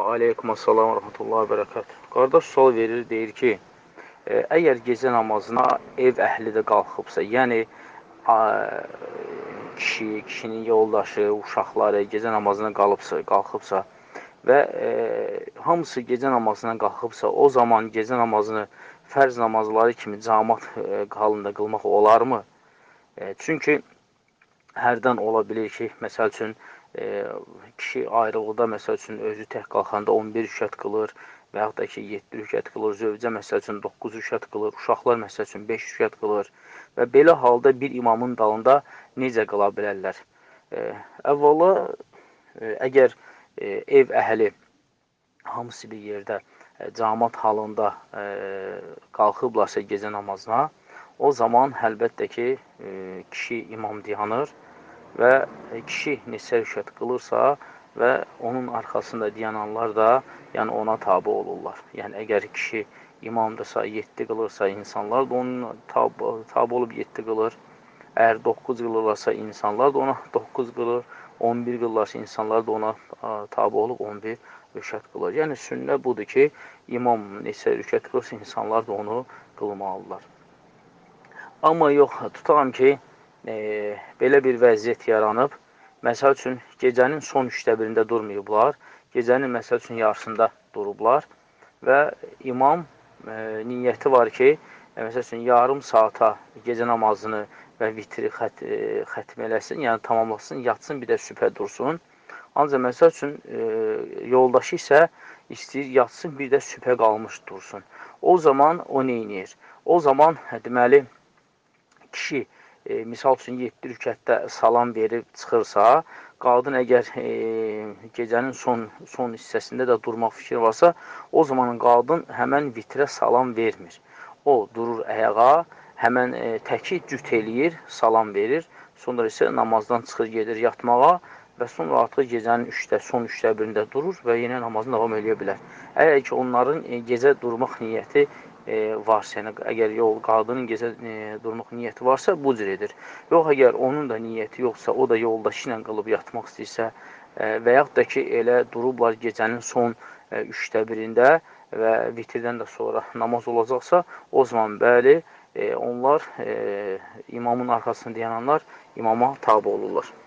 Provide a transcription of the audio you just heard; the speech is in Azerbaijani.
Aleykum assalam və rəhmətullahi və bərəkət. Qardaş sual verir, deyir ki, əgər gecə namazına ev əhli də qalxıbsa, yəni kişinin yoldaşı, uşaqları gecə namazına qalxıbsa və hamısı gecə namazına qalxıbsa, o zaman gecə namazını fərz namazları kimi cəmaət halında qılmaq olarmı? Çünki hərdən ola bilir ki, məsəl üçün, kişi ayrılıqda, məsəl üçün, özü tək qalxanda 11 rükət qılır və yaxud da ki, 7 rükət qılır, zövcə, məsəl üçün, 9 rükət qılır, uşaqlar, məsəl üçün, 5 rükət qılır və belə halda bir imamın dalında necə qıla bilərlər? Əvvəla, əgər ev əhli hamısı bir yerdə cəmaət halında qalxıblarsa gecə namazına, o zaman əlbəttə ki, kişi imam dayanır və kişi neçə rükət qılırsa və onun arxasında dayananlar da yəni ona tabi olurlar. Yəni, əgər kişi imamdırsa, 7 qılırsa, insanlar da onun tabi olub 7 qılır. Əgər 9 qılırlarsa, insanlar da ona 9 qılır. 11 qılırlarsa, insanlar da ona tabi olub 11 rükət qılır. Yəni, sünnə budur ki, imam neçə rükət qılırsa, insanlar da onu qılmalıdırlar. Amma yox, tutaqam ki, belə bir vəziyyət yaranıb. Məsəl üçün, gecənin son 3/1-də durmayıblar, gecənin məsəl üçün yarısında durublar və imam niyyəti var ki, məsəl üçün, yarım saata gecə namazını və vitri xətm eləsin, yəni tamamlasın, yatsın, bir də sübhə dursun. Ancaq məsəl üçün, yoldaşı isə istəyir, yatsın, bir də sübhə qalmış dursun. O zaman o neynir? O zaman, deməli, kişi, misal üçün, 7 rükətdə salam verib çıxırsa, qadın əgər gecənin son hissəsində də durmaq fikri varsa, o zaman qadın həmən vitrə salam vermir. O, durur əyağa, həmən təki cüt eləyir, salam verir, sonra isə namazdan çıxır, gedir yatmağa və sonra artıq gecənin son 3/1-də durur və yenə namazını davam edə bilər. Əgər ki, onların gecə durmaq niyyəti varsa, yəni əgər qadının gecə durmaq niyyəti varsa, bu cür edir. Yox, əgər onun da niyyəti yoxsa, o da yoldaşı ilə qılıb yatmaq istəyirsə və yaxud da ki, elə durublar gecənin son 3/1-də və vitirdən də sonra namaz olacaqsa, o zaman bəli, onlar, imamın arxasında dayananlar imama tabi olurlar.